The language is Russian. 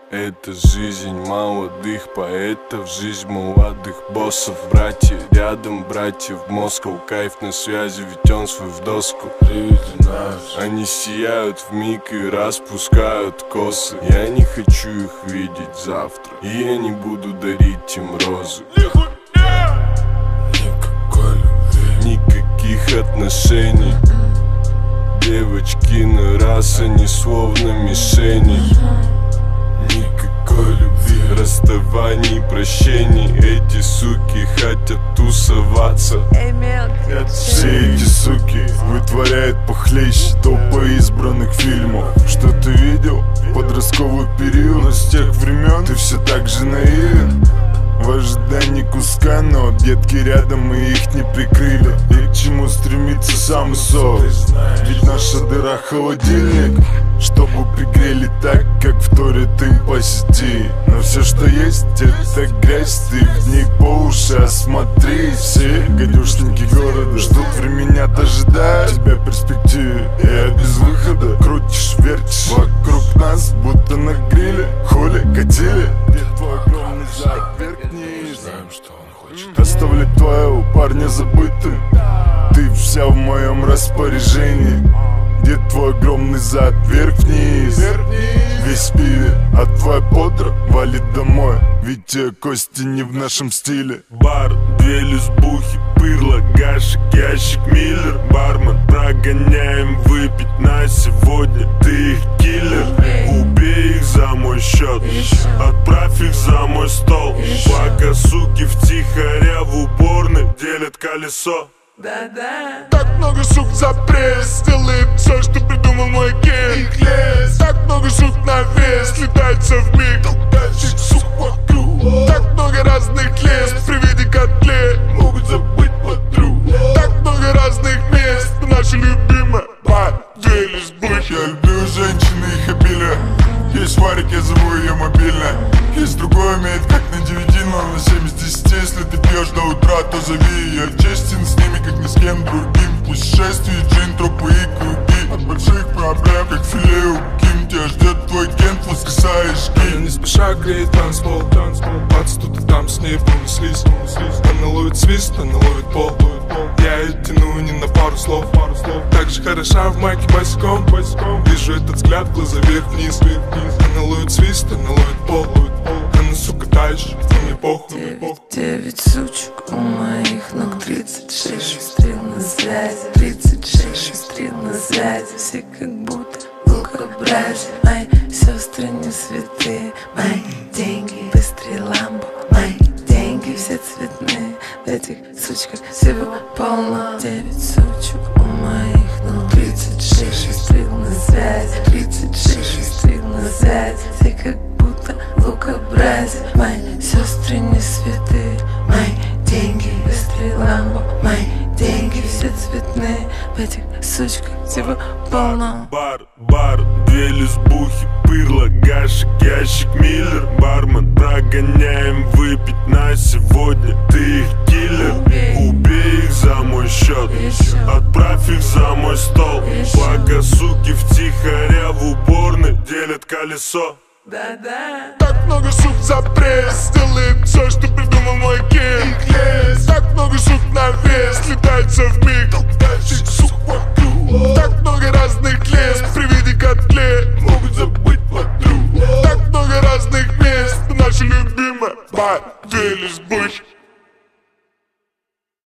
Это жизнь молодых поэтов, жизнь молодых боссов. Братья рядом, братья в Москву. Кайф на связи, ведь он свой в доску. Они сияют вмиг и распускают косы. Я не хочу их видеть завтра, и я не буду дарить им розы. Никаких отношений. Девочки на раз, они словно мишени. Никакой любви, расставаний, прощений. Эти суки хотят тусоваться. Все эти суки вытворяют похлеще топа избранных фильмов. Что ты видел? Подростковый период. Но с тех времен ты все так же наивен. В ожидании куска, но детки рядом, и их не прикрыли. И к чему стремится сам сок? Ведь наша дыра холодильник, чтобы пригрели так, как вторят им по сети. Но все, что есть, это грязь, ты в ней по уши осмотри. Все гадюшники города ждут времени, ожидая тебя в перспективе. И без выхода крутишь, вертишь вокруг нас, будто на гриле. Хули, катили, где твой огромный зад, вверх-вниз. Знаем, что он хочет оставлять твоего парня забытым. Ты вся в моем распоряжении. Где твой огромный зад, вверх-вниз, весь в пиве, а твоя подра валит домой. Ведь те кости не в нашем стиле. Бар, две лесбухи, пырло, гашек, ящик, миллер. Бармен, прогоняем выпить на сегодня. Ты их киллер, убей их за мой счет. Отправь их за мой стол. Пока суки втихаря в уборной делят колесо. Да-да. Так много сук за пресс, делает все, что придумал мой ген. Их лес. Так много сук на вес, летается в миг, толкающих сук вокруг. Так много разных лес, при виде котлет могут забыть подруг. Так много разных мест, но наша любимая бар, две лесбухи. Я люблю женщин и их обилие. Есть Варик, я зову ее мобильно. Есть другой, умеет как на DVD, но на 7 из 10. Если ты пьешь до утра, то зови ее. Честен с ними, как ни с кем другим. Путешествие, джин, тропы и круги. От больших проблем, как филе у Ким. Тебя ждет твой кент, воскресаешь ким. Она не спеша греет танцпол. Бац, тут и там с ней понеслись. Она ловит свист, она ловит пол. Я ее тяну не на пару слов. Так же хороша в майке босиком. Вижу этот взгляд, глаза вверх-вниз. Она ловит свист, она ловит пол. Она, сука, дальше, мне похуй. 9 сучек у моих ног, 36 шустрил на связи, 36 шустрил на связи. Все как будто лукобразие. Мои сестры не святые, мои деньги быстрее ламбо. Мои деньги все цветные, в этих сучках всего полно. 9 сучек у моих ног, 36 шустрил на связи, 36 шустрил на связи. Все как будто лукобразие. Мои сестры не святые, мои деньги быстрее ламбо. Мои деньги все цветные, в этих сучках всего полно. Бар, две лесбухи, пырло, гашек, ящик, миллер. Бармен, прогоняем выпить на сегодня. Ты их киллер, убей их за мой счет. Отправь их за мой стол. Пока суки втихаря в уборной делят колесо. Да-да. Так много сук за пресс, делает все, что придумал мой ген. Их лес. Так много сук на вес, летается в миг, толкающих сук вокруг. Так много разных лес, при виде котлет могут забыть подруг. Так много разных мест, наша любимая бар, две лесбухи.